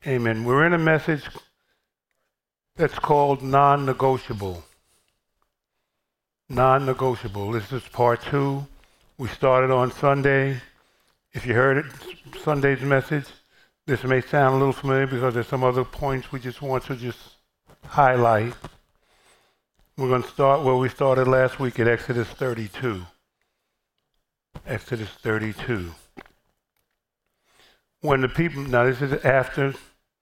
Amen. We're in a message that's called non-negotiable. Non-negotiable. This is part 2. We started on Sunday. If you heard it, Sunday's message, this may sound a little familiar because there's some other points we just want to highlight. We're going to start where we started last week at Exodus 32. Exodus 32. When the people, now this is after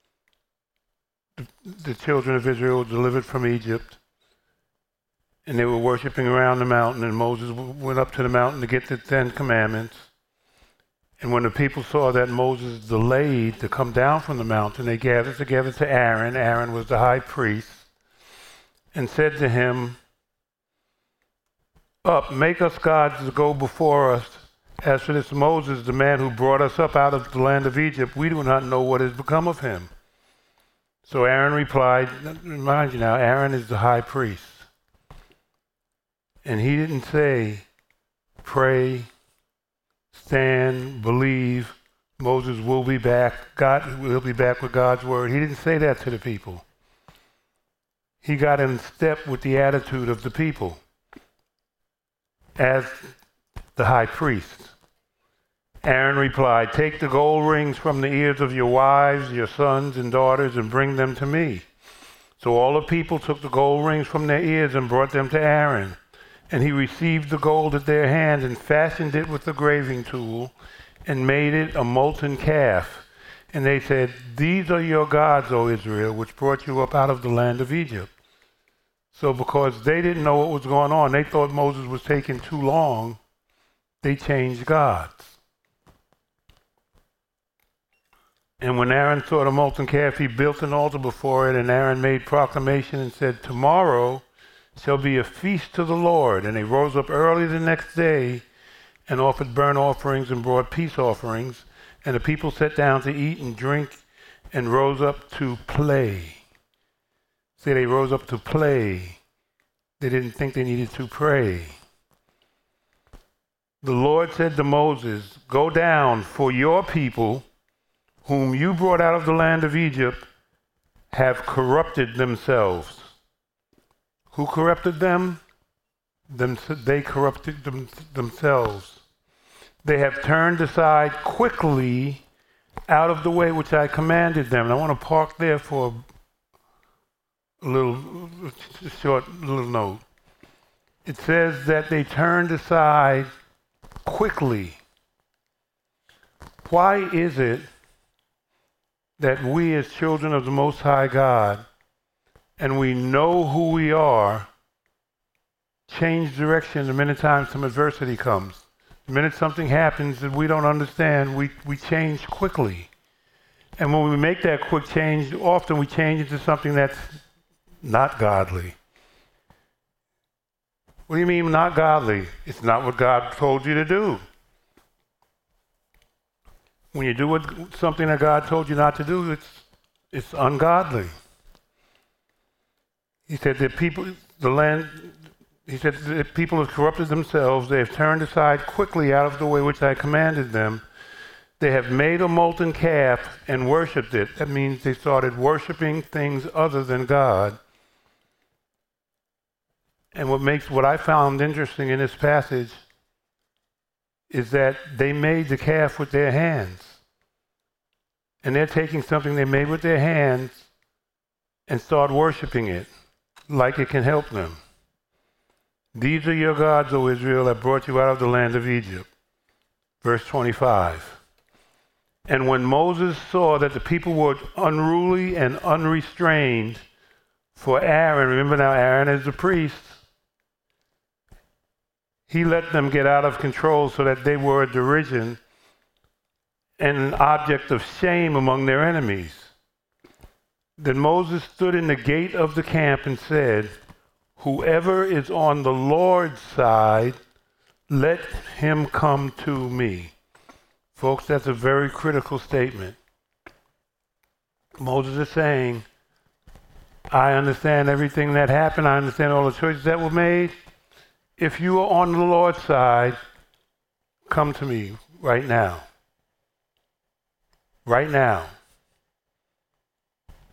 the children of Israel were delivered from Egypt, and they were worshiping around the mountain, and Moses went up to the mountain to get the 10 Commandments. And when the people saw that Moses delayed to come down from the mountain, they gathered together to Aaron. Aaron was the high priest, and said to him, "Up, make us gods to go before us. As for this Moses, the man who brought us up out of the land of Egypt, we do not know what has become of him." So Aaron replied, remind you now, Aaron is the high priest. And he didn't say, pray, stand, believe, Moses will be back, God will be back with God's word. He didn't say that to the people. He got in step with the attitude of the people as the high priest. Aaron replied, "Take the gold rings from the ears of your wives, your sons and daughters, and bring them to me." So all the people took the gold rings from their ears and brought them to Aaron. And he received the gold at their hands and fashioned it with the graving tool and made it a molten calf. And they said, "These are your gods, O Israel, which brought you up out of the land of Egypt." So because they didn't know what was going on, they thought Moses was taking too long, they changed gods. And when Aaron saw the molten calf, he built an altar before it, and Aaron made proclamation and said, "Tomorrow shall be a feast to the Lord." And they rose up early the next day and offered burnt offerings and brought peace offerings. And the people sat down to eat and drink and rose up to play. See, they rose up to play. They didn't think they needed to pray. The Lord said to Moses, "Go down, for your people, whom you brought out of the land of Egypt, have corrupted themselves." Who corrupted them? They corrupted themselves. "They have turned aside quickly out of the way which I commanded them." And I want to park there for a short little note. It says that they turned aside quickly. Why is it that we as children of the Most High God, and we know who we are, change direction the minute time some adversity comes? The minute something happens that we don't understand, we change quickly. And when we make that quick change, often we change into something that's not godly. What do you mean not godly? It's not what God told you to do. When you do something that God told you not to do, it's ungodly. He said that people have corrupted themselves. They have turned aside quickly out of the way which I commanded them. They have made a molten calf and worshipped it. That means they started worshiping things other than God. And what I found interesting in this passage is that they made the calf with their hands. And they're taking something they made with their hands and start worshiping it like it can help them. "These are your gods, O Israel, that brought you out of the land of Egypt." Verse 25. And when Moses saw that the people were unruly and unrestrained, for Aaron, remember now Aaron is the priest, he let them get out of control so that they were a derision and an object of shame among their enemies. Then Moses stood in the gate of the camp and said, "Whoever is on the Lord's side, let him come to me." Folks, that's a very critical statement. Moses is saying, I understand everything that happened. I understand all the choices that were made. If you are on the Lord's side, come to me right now. Right now.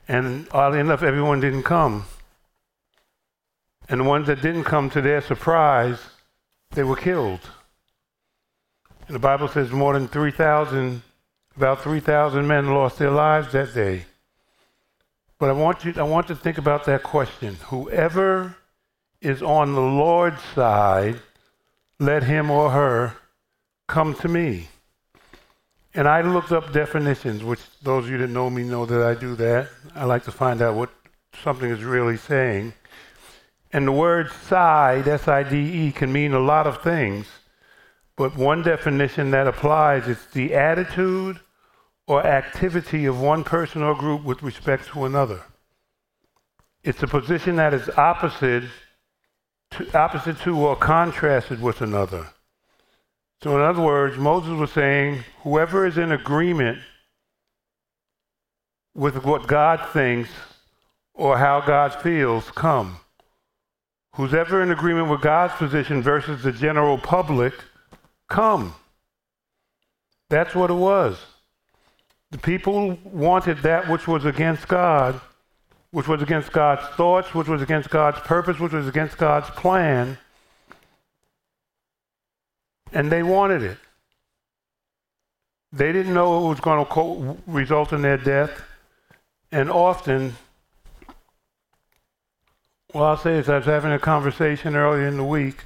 And oddly enough, everyone didn't come. And the ones that didn't come, to their surprise, they were killed. And the Bible says more than 3,000, about 3,000 men lost their lives that day. But I want to think about that question. Whoever is on the Lord's side, let him or her come to me. And I looked up definitions, which those of you that know me know that I do that. I like to find out what something is really saying. And the word side, S-I-D-E, can mean a lot of things. But one definition that applies is the attitude or activity of one person or group with respect to another. It's a position that is opposite to or contrasted with another. So in other words, Moses was saying, whoever is in agreement with what God thinks or how God feels, come. Who's ever in agreement with God's position versus the general public, come. That's what it was. The people wanted that which was against God, which was against God's thoughts, which was against God's purpose, which was against God's plan, and they wanted it. They didn't know it was going to result in their death, and often, well, I'll say this, I was having a conversation earlier in the week,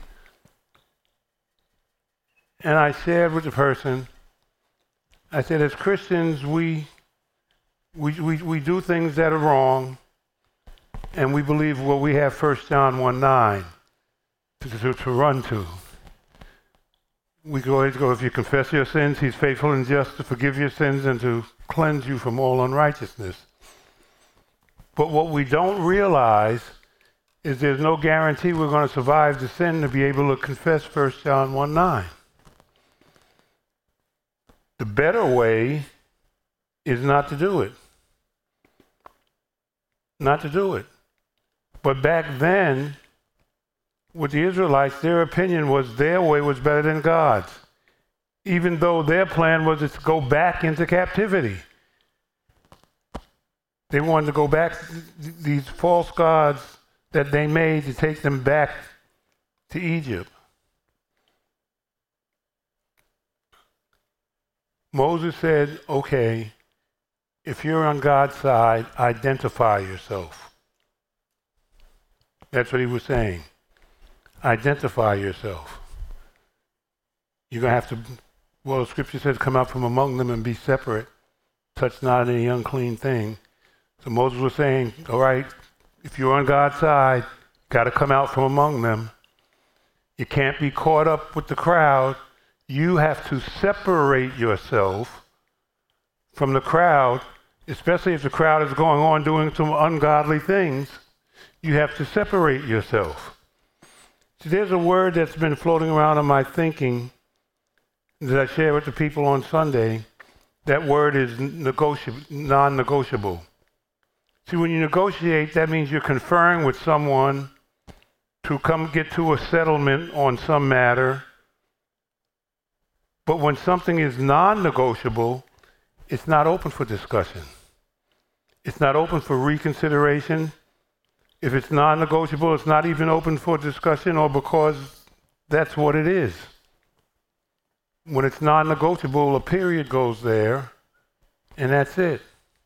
and I shared with the person, I said, as Christians, we do things that are wrong, and we believe, well, we have 1 John 1:9 to run to. We can always go, if you confess your sins, he's faithful and just to forgive your sins and to cleanse you from all unrighteousness. But what we don't realize is there's no guarantee we're going to survive the sin to be able to confess 1 John 1:9. The better way is not to do it. Not to do it. But back then, with the Israelites, their opinion was their way was better than God's, even though their plan was to go back into captivity. They wanted to go back, these false gods that they made, to take them back to Egypt. Moses said, okay, if you're on God's side, identify yourself. That's what he was saying. Identify yourself. You're going to have to, well, the scripture says, come out from among them and be separate. Touch not any unclean thing. So Moses was saying, all right, if you're on God's side, got to come out from among them. You can't be caught up with the crowd. You have to separate yourself from the crowd, especially if the crowd is going on doing some ungodly things. You have to separate yourself. See, there's a word that's been floating around in my thinking that I share with the people on Sunday. That word is non-negotiable. See, when you negotiate, that means you're conferring with someone to come get to a settlement on some matter. But when something is non-negotiable, it's not open for discussion. It's not open for reconsideration. If it's non-negotiable, it's not even open for discussion, or because that's what it is. When it's non-negotiable, a period goes there, and that's it.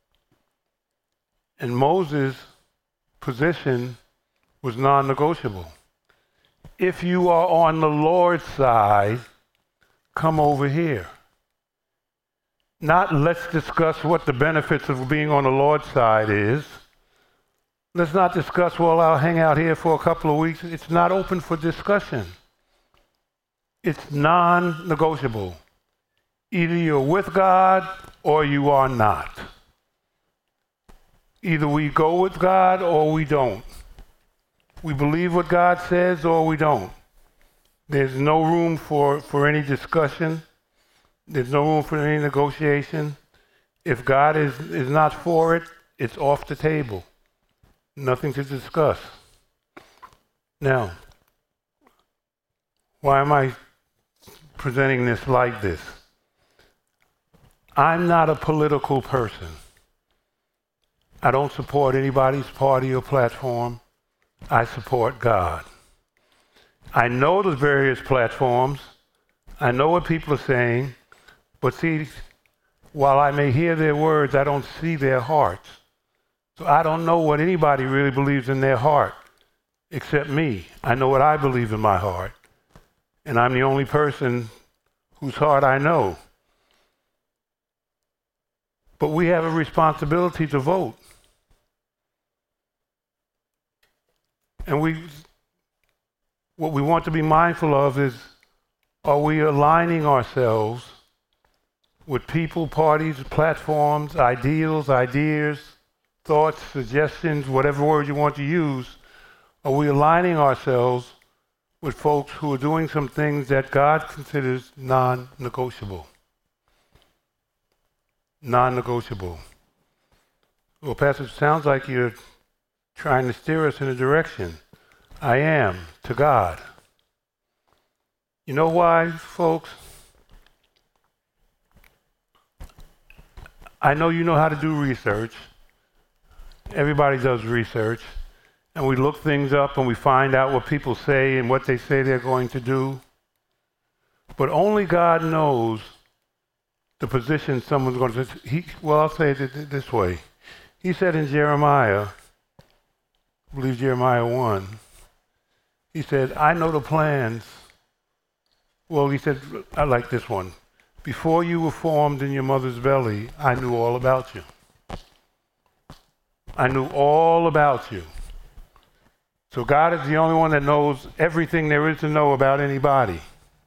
And Moses' position was non-negotiable. If you are on the Lord's side, come over here. Not let's discuss what the benefits of being on the Lord's side is. Let's not discuss, well, I'll hang out here for a couple of weeks. It's not open for discussion. It's non-negotiable. Either you're with God or you are not. Either we go with God or we don't. We believe what God says or we don't. There's no room for any discussion. There's no room for any negotiation. If God is not for it, it's off the table. Nothing to discuss. Now, why am I presenting this like this? I'm not a political person. I don't support anybody's party or platform. I support God. I know the various platforms. I know what people are saying. But see, while I may hear their words, I don't see their hearts. So I don't know what anybody really believes in their heart, except me. I know what I believe in my heart. And I'm the only person whose heart I know. But we have a responsibility to vote. And what we want to be mindful of is, are we aligning ourselves with people, parties, platforms, ideals, ideas, thoughts, suggestions, whatever word you want to use? Are we aligning ourselves with folks who are doing some things that God considers non-negotiable? Non-negotiable. Well, Pastor, it sounds like you're trying to steer us in a direction. I am, to God. You know why, folks? I know you know how to do research. Everybody does research. And we look things up and we find out what people say and what they say they're going to do. But only God knows the position someone's going to... Well, I'll say it this way. He said in Jeremiah, I believe Jeremiah 1, he said, I know the plans. Well, he said, I like this one. Before you were formed in your mother's belly, I knew all about you. I knew all about you. So God is the only one that knows everything there is to know about anybody.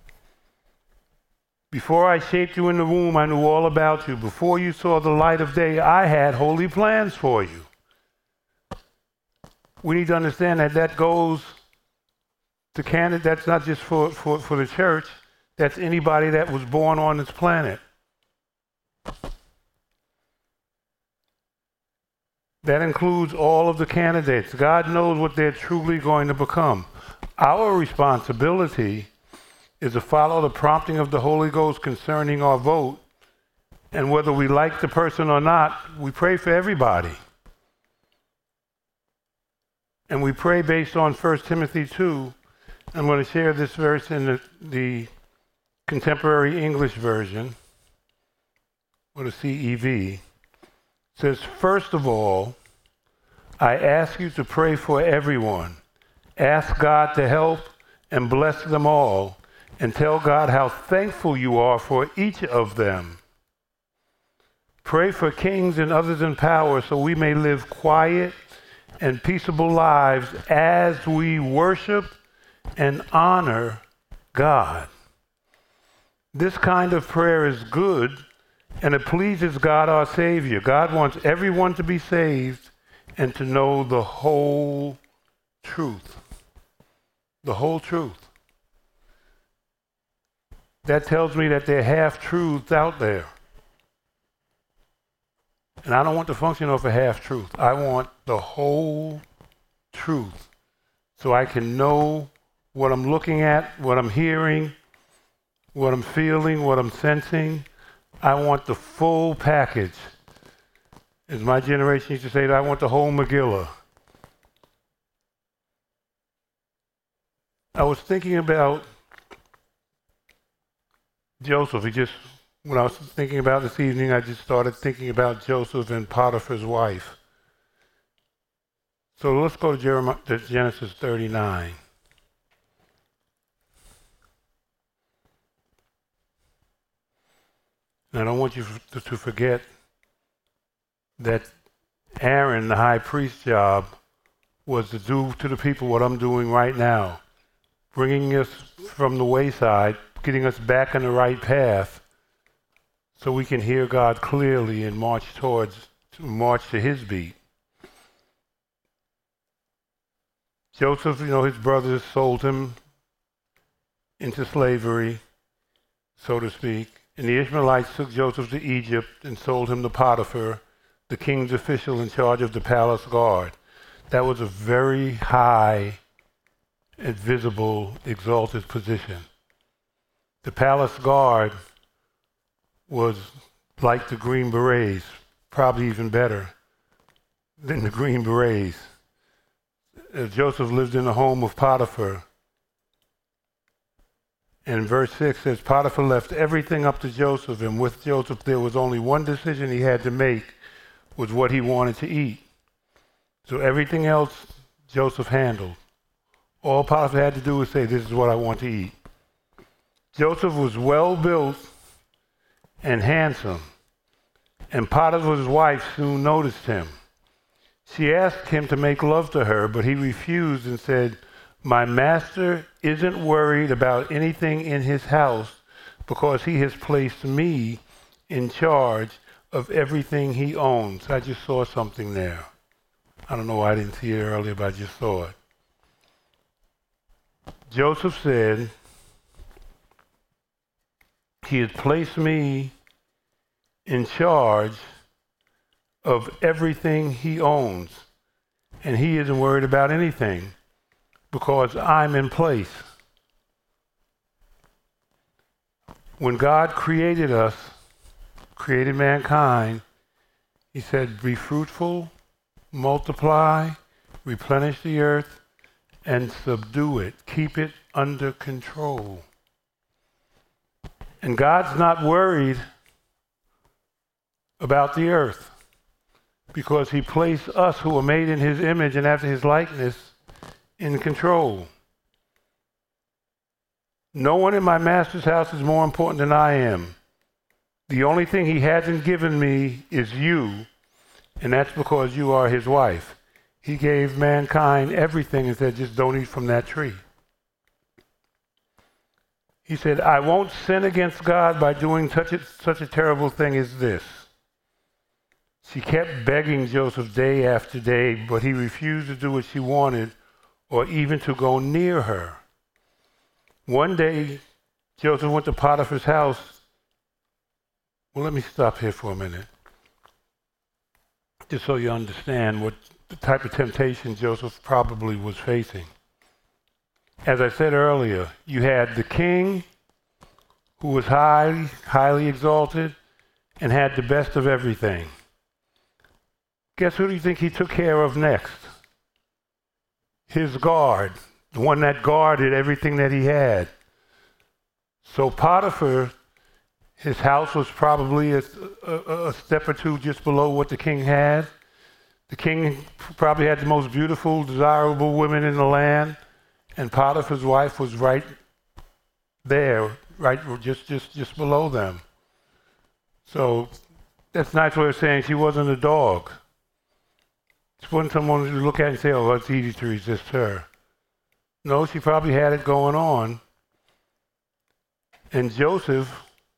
Before I shaped you in the womb, I knew all about you. Before you saw the light of day, I had holy plans for you. We need to understand that goes to Canada. That's not just for the church. That's anybody that was born on this planet. That includes all of the candidates. God knows what they're truly going to become. Our responsibility is to follow the prompting of the Holy Ghost concerning our vote. And whether we like the person or not, we pray for everybody. And we pray based on 1 Timothy 2. I'm going to share this verse in the Contemporary English Version, or the CEV. It says, first of all, I ask you to pray for everyone. Ask God to help and bless them all, and tell God how thankful you are for each of them. Pray for kings and others in power so we may live quiet and peaceable lives as we worship and honor God. This kind of prayer is good, and it pleases God our Savior. God wants everyone to be saved and to know the whole truth. The whole truth. That tells me that there are half-truths out there. And I don't want to function off a half-truth. I want the whole truth so I can know what I'm looking at, what I'm hearing, what I'm feeling, what I'm sensing. I want the full package. As my generation used to say, I want the whole Megillah. I was thinking about Joseph. When I was thinking about this evening, I just started thinking about Joseph and Potiphar's wife. So let's go to Genesis 39. And I don't want you to forget that Aaron, the high priest's job, was to do to the people what I'm doing right now, bringing us from the wayside, getting us back on the right path so we can hear God clearly and march to his beat. Joseph, his brothers sold him into slavery, so to speak. And the Ishmaelites took Joseph to Egypt and sold him to Potiphar, the king's official in charge of the palace guard. That was a very high and visible, exalted position. The palace guard was like the Green Berets, probably even better. than the Green Berets. Joseph lived in the home of Potiphar. And verse 6 says, Potiphar left everything up to Joseph, and with Joseph there was only one decision he had to make, was what he wanted to eat. So everything else Joseph handled. All Potiphar had to do was say, this is what I want to eat. Joseph was well built and handsome, and Potiphar's wife soon noticed him. She asked him to make love to her, but he refused and said, my master isn't worried about anything in his house because he has placed me in charge of everything he owns. I just saw something there. I don't know why I didn't see it earlier, but I just saw it. Joseph said, he has placed me in charge of everything he owns, and he isn't worried about anything because I'm in place. When God created us, created mankind, he said, be fruitful, multiply, replenish the earth, and subdue it. Keep it under control. And God's not worried about the earth because he placed us who are made in his image and after his likeness in control. No one in my master's house is more important than I am. The only thing he hasn't given me is you, and that's because you are his wife. He gave mankind everything and said, just don't eat from that tree. He said, I won't sin against God by doing such a terrible thing as this. She kept begging Joseph day after day, but he refused to do what she wanted or even to go near her. One day, Joseph went to Potiphar's house. Well, let me stop here for a minute, just so you understand what the type of temptation Joseph probably was facing. As I said earlier, you had the king who was highly exalted and had the best of everything. Guess who do you think he took care of next? His guard, the one that guarded everything that he had. So Potiphar, his house was probably a step or two just below what the king had. The king probably had the most beautiful, desirable women in the land, and Potiphar's wife was right there, right just below them. So that's a nice way of saying she wasn't a dog. She wasn't someone to look at and say, oh, it's easy to resist her. No, she probably had it going on. And Joseph's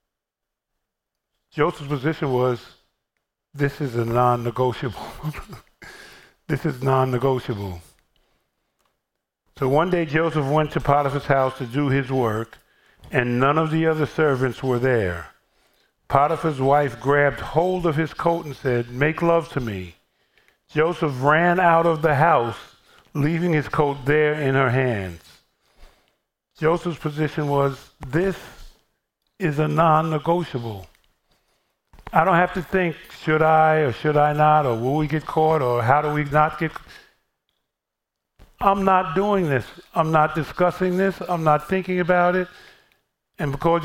position was, this is a non-negotiable. This is non-negotiable. So one day Joseph went to Potiphar's house to do his work, and none of the other servants were there. Potiphar's wife grabbed hold of his coat and said, make love to me. Joseph ran out of the house, leaving his coat there in her hands. Joseph's position was, this is a non-negotiable. I don't have to think, should I or should I not, or will we get caught, or how do we not get... I'm not doing this. I'm not discussing this. I'm not thinking about it. And because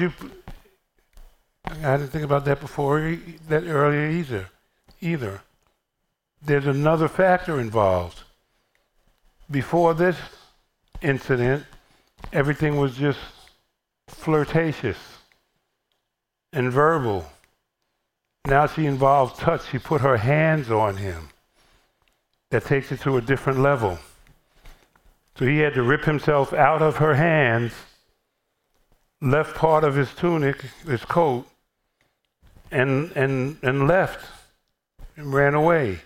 I didn't think about that before, that earlier either. There's another factor involved. Before this incident, everything was just flirtatious and verbal. Now she involved touch. She put her hands on him. That takes it to a different level. So he had to rip himself out of her hands, left part of his tunic, his coat, and left and ran away.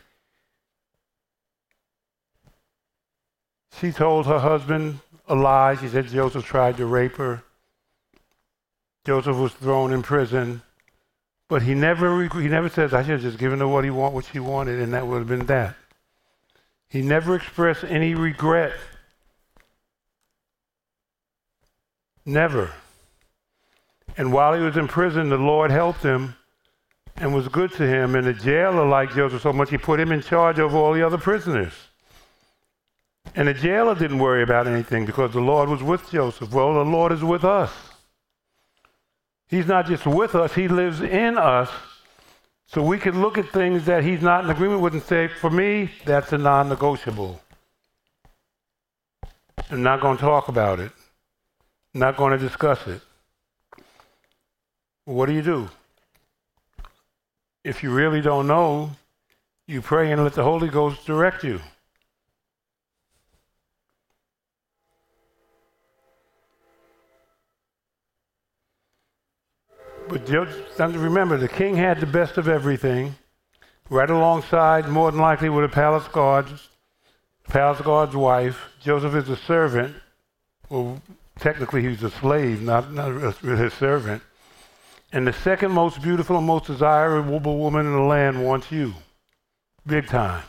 She told her husband a lie. She said Joseph tried to rape her. Joseph was thrown in prison. But he never says, I should have just given her what she wanted, and that would have been that. He never expressed any regret. Never. And while he was in prison, the Lord helped him, and was good to him, and the jailer liked Joseph so much he put him in charge of all the other prisoners. And the jailer didn't worry about anything because the Lord was with Joseph. Well, the Lord is with us. He's not just with us, he lives in us. So we can look at things that he's not in agreement with and say, for me, that's a non-negotiable. I'm not going to talk about it. I'm not going to discuss it. What do? If you really don't know, you pray and let the Holy Ghost direct you. But just remember, the king had the best of everything, right alongside, more than likely, with the palace guard's wife. Joseph is a servant. Well, technically he's a slave, not his servant. And the second most beautiful and most desirable woman in the land wants you. Big time.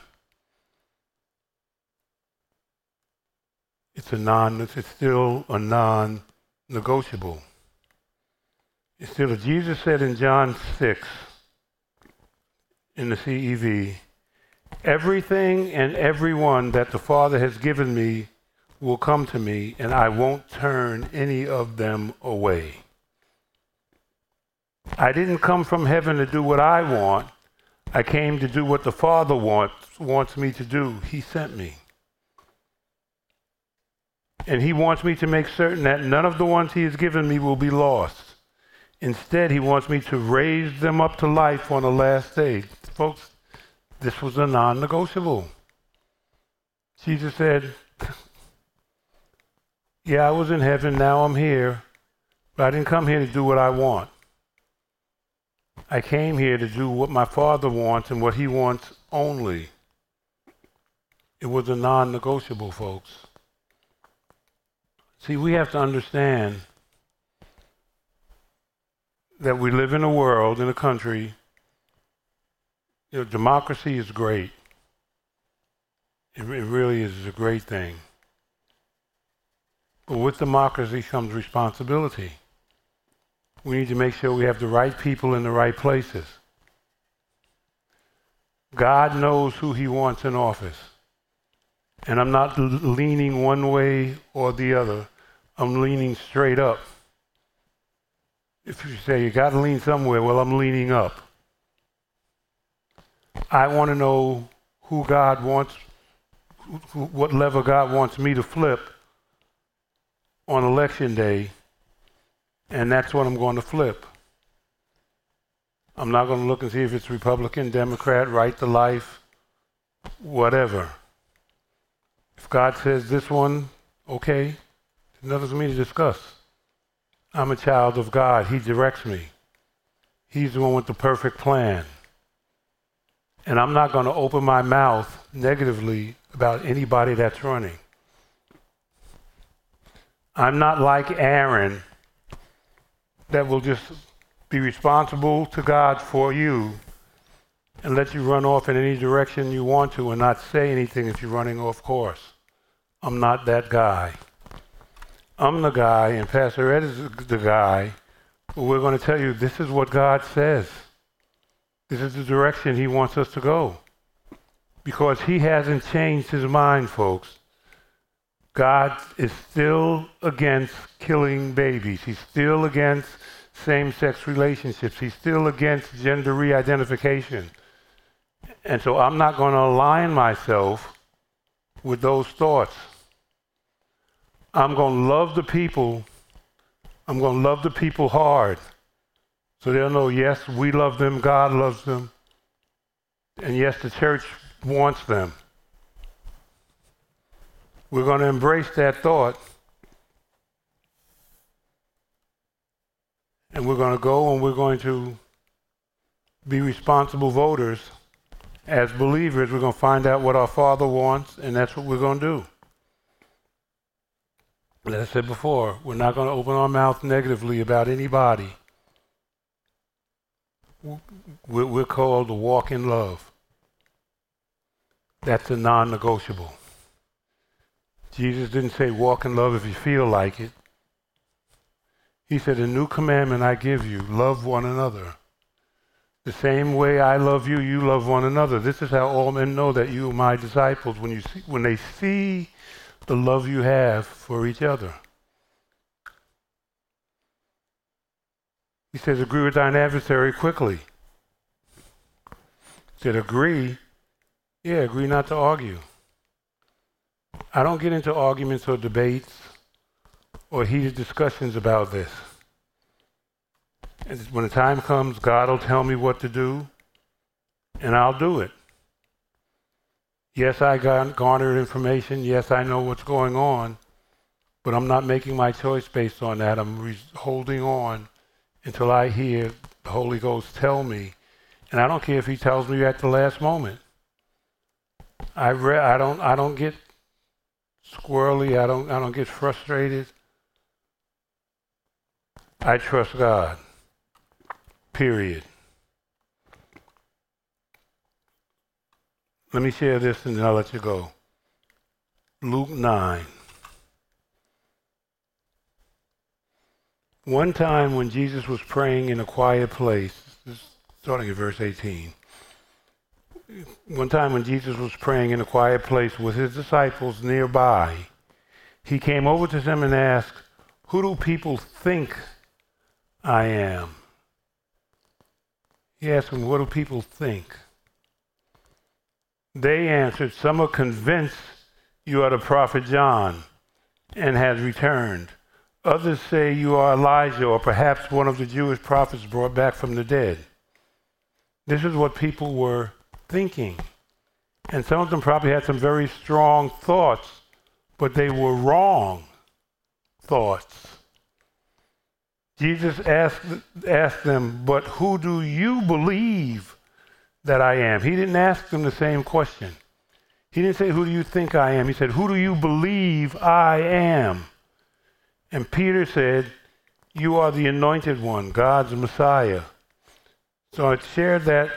It's still a non-negotiable. It's still, Jesus said in John 6, in the CEV, everything and everyone that the Father has given me will come to me, and I won't turn any of them away. I didn't come from heaven to do what I want. I came to do what the Father wants me to do. He sent me. And he wants me to make certain that none of the ones he has given me will be lost. Instead, he wants me to raise them up to life on the last day. Folks, this was a non-negotiable. Jesus said, yeah, I was in heaven, now I'm here, but I didn't come here to do what I want. I came here to do what my Father wants and what he wants only. It was a non-negotiable, folks. See, we have to understand that we live in a world, in a country, democracy is great. It really is a great thing. But with democracy comes responsibility. We need to make sure we have the right people in the right places. God knows who he wants in office. And I'm not leaning one way or the other. I'm leaning straight up. If you say you got to lean somewhere, well, I'm leaning up. I want to know who God wants, what lever God wants me to flip on election day, and that's what I'm going to flip. I'm not going to look and see if it's Republican, Democrat, right to life, whatever. If God says this one, okay, there's nothing for me to discuss. I'm a child of God. He directs me. He's the one with the perfect plan. And I'm not going to open my mouth negatively about anybody that's running. I'm not like Aaron that will just be responsible to God for you and let you run off in any direction you want to and not say anything if you're running off course. I'm not that guy. I'm the guy, and Pastor Ed is the guy, but we're going to tell you this is what God says. This is the direction he wants us to go. Because he hasn't changed his mind, folks. God is still against killing babies. He's still against same-sex relationships. He's still against gender re-identification. And so I'm not going to align myself with those thoughts. I'm going to love the people. I'm going to love the people hard. So they'll know, yes, we love them, God loves them. And yes, the church wants them. We're going to embrace that thought. And we're going to go and we're going to be responsible voters. As believers, we're going to find out what our Father wants, and that's what we're going to do. As I said before, we're not going to open our mouth negatively about anybody. We're called to walk in love. That's a non-negotiable. Jesus didn't say walk in love if you feel like it. He said, a new commandment I give you, love one another. The same way I love you, you love one another. This is how all men know that you are my disciples, when they see the love you have for each other. He says, agree with thine adversary quickly. He said, agree? Yeah, agree not to argue. I don't get into arguments or debates or heated discussions about this. And when the time comes, God will tell me what to do, and I'll do it. Yes, I garnered information. Yes, I know what's going on, but I'm not making my choice based on that. I'm holding on until I hear the Holy Ghost tell me, and I don't care if He tells me at the last moment. I don't get squirrely. I don't get frustrated. I trust God. Period. Let me share this and then I'll let you go. Luke 9. One time when Jesus was praying in a quiet place, starting at verse 18. One time when Jesus was praying in a quiet place with his disciples nearby, he came over to them and asked, "Who do people think I am?" He asked them, "What do people think?" They answered, "Some are convinced you are the prophet John and has returned. Others say you are Elijah or perhaps one of the Jewish prophets brought back from the dead." This is what people were thinking. And some of them probably had some very strong thoughts, but they were wrong thoughts. Jesus asked them, "But who do you believe that I am?" He didn't ask them the same question. He didn't say, "Who do you think I am?" He said, "Who do you believe I am?" And Peter said, "You are the anointed one, God's Messiah." So I shared that.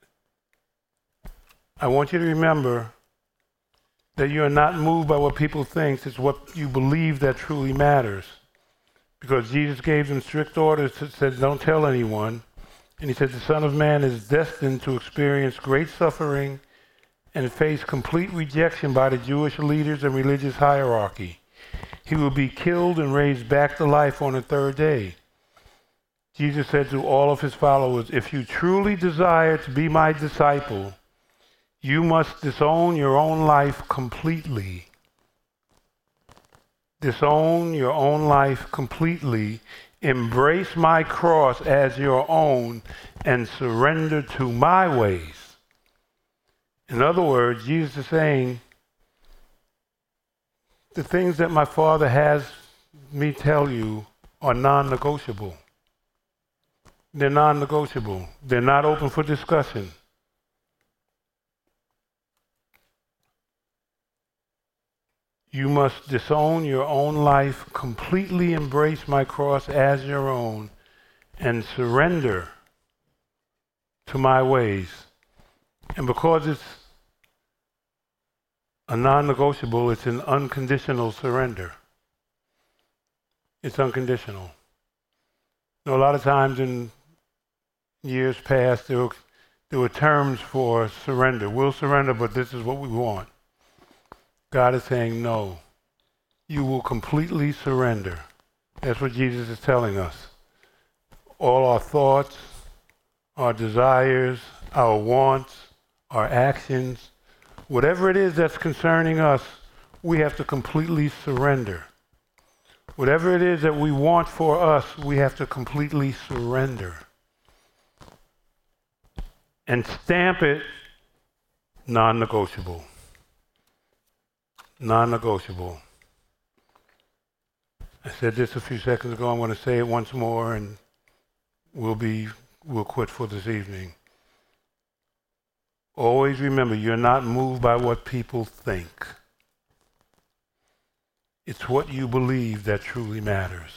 I want you to remember that you are not moved by what people think. It's what you believe that truly matters. Because Jesus gave them strict orders that said, don't tell anyone. And he said, the Son of Man is destined to experience great suffering and face complete rejection by the Jewish leaders and religious hierarchy. He will be killed and raised back to life on the third day. Jesus said to all of his followers, if you truly desire to be my disciple, you must disown your own life completely. Disown your own life completely, embrace my cross as your own, and surrender to my ways. In other words, Jesus is saying, the things that my Father has me tell you are non-negotiable. They're non-negotiable. They're not open for discussion. You must disown your own life, completely embrace my cross as your own, and surrender to my ways. And because it's a non-negotiable, it's an unconditional surrender. It's unconditional. You know, a lot of times in years past, there were terms for surrender. We'll surrender, but this is what we want. God is saying, no, you will completely surrender. That's what Jesus is telling us. All our thoughts, our desires, our wants, our actions, whatever it is that's concerning us, we have to completely surrender. Whatever it is that we want for us, we have to completely surrender. And stamp it non-negotiable. Non-negotiable. I said this a few seconds ago. I want to say it once more, and we'll quit for this evening. Always remember, you're not moved by what people think. It's what you believe that truly matters.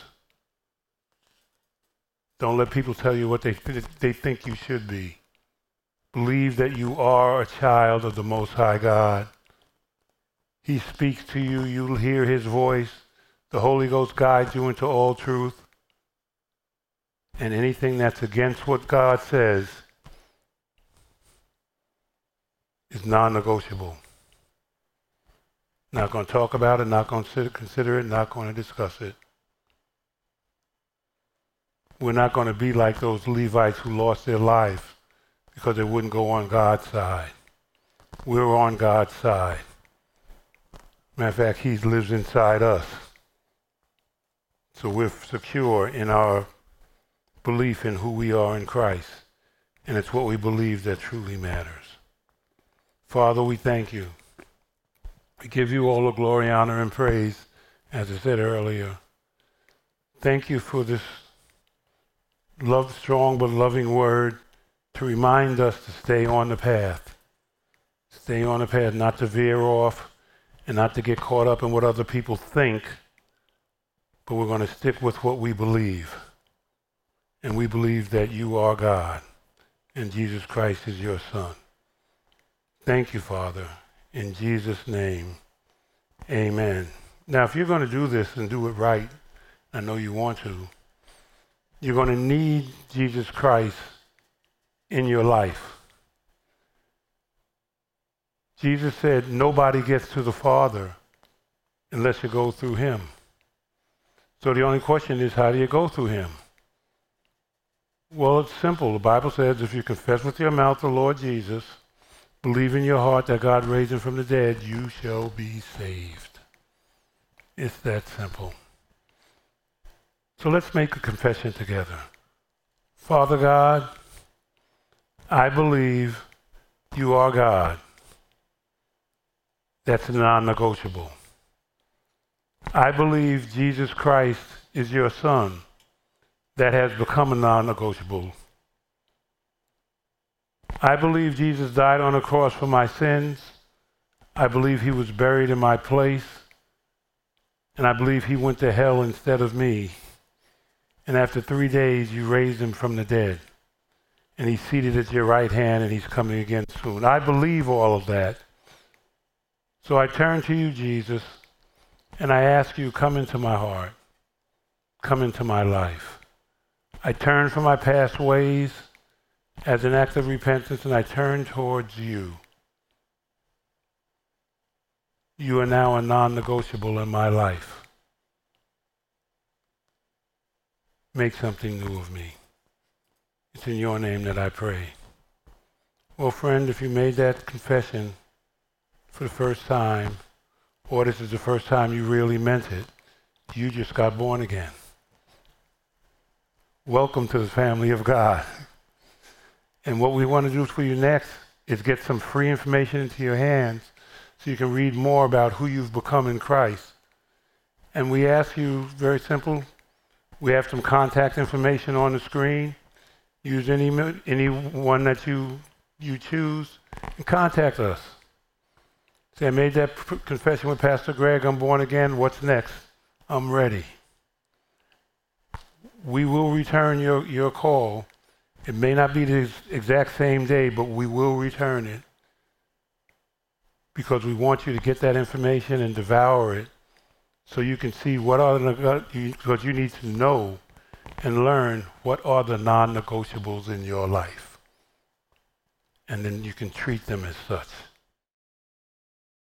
Don't let people tell you what they think you should be. Believe that you are a child of the Most High God. He speaks to you, you'll hear his voice. The Holy Ghost guides you into all truth. And anything that's against what God says, is non-negotiable. Not going to talk about it, not going to consider it, not going to discuss it. We're not going to be like those Levites who lost their life because they wouldn't go on God's side. We're on God's side. Matter of fact, He lives inside us. So we're secure in our belief in who we are in Christ. And it's what we believe that truly matters. Father, we thank you. We give you all the glory, honor, and praise, as I said earlier. Thank you for this strong but loving word to remind us to stay on the path. Stay on the path, not to veer off and not to get caught up in what other people think, but we're going to stick with what we believe. And we believe that you are God and Jesus Christ is your Son. Thank you, Father. In Jesus' name, amen. Now, if you're going to do this and do it right, I know you want to, you're going to need Jesus Christ in your life. Jesus said, nobody gets to the Father unless you go through Him. So the only question is, how do you go through Him? Well, it's simple. The Bible says if you confess with your mouth the Lord Jesus, believe in your heart that God raised Him from the dead, you shall be saved. It's that simple. So let's make a confession together. Father God, I believe you are God. That's non-negotiable. I believe Jesus Christ is your Son. That has become a non-negotiable. I believe Jesus died on the cross for my sins. I believe He was buried in my place. And I believe He went to hell instead of me. And after 3 days, you raised Him from the dead. And He's seated at your right hand and He's coming again soon. I believe all of that. So I turn to you, Jesus, and I ask you, come into my heart. Come into my life. I turn from my past ways as an act of repentance, and I turn towards you. You are now a non-negotiable in my life. Make something new of me. It's in your name that I pray. Well, friend, if you made that confession for the first time, or this is the first time you really meant it, you just got born again. Welcome to the family of God. And what we want to do for you next is get some free information into your hands so you can read more about who you've become in Christ. And we ask you, very simple, we have some contact information on the screen. Use any one that you choose and contact us. Say, I made that confession with Pastor Greg, I'm born again, what's next? I'm ready. We will return your call. It may not be the exact same day, but we will return it because we want you to get that information and devour it so you can see what are because you need to know and learn what are the non-negotiables in your life. And then you can treat them as such.